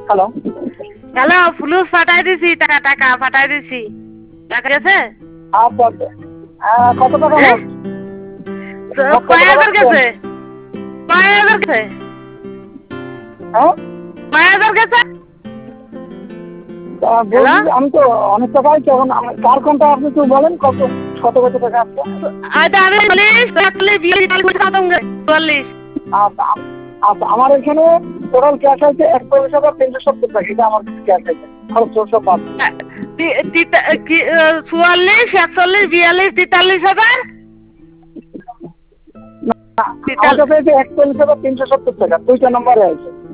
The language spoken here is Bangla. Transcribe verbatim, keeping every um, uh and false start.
হ্যালো হ্যালো ফুলুস পাঠাই দিছি টাকা টাকা পাঠাই দিছি টাকা গেছে আচ্ছা আচ্ছা আহ, কত টাকা হ্যাঁ মোট মোট কত কয় টাকা হাজার দিচ্ছেন? গেছে কয় হাজার গেছে হ্যাঁ কয় হাজার গেছে তা হ্যালো বলছি যে আমি তো অনেক টাকাই তো এখন আমার- কার কোনটা আপনি একটু বলেন কত কত কত টাকা আসছে? আচ্ছা আমি চল্লিশ চল্লিশ বিয়াল্লিশ চল্লিশ আচ্ছা আম- আচ্ছা আমার এখানে টোটাল ক্যাশ আছে একচল্লিশ হাজার তিনশো সত্তর টাকা, এটা আমার কাছে ক্যাশ আছে খরচ সব বাদ দিয়ে। চুয়াল্লিশ একচল্লিশ বিয়াল্লিশ তেতাল্লিশ হাজার না, আমার কাছে আছে একচল্লিশ হাজার তিনশো সত্তর টাকা, দুইটা নম্বরে আছে।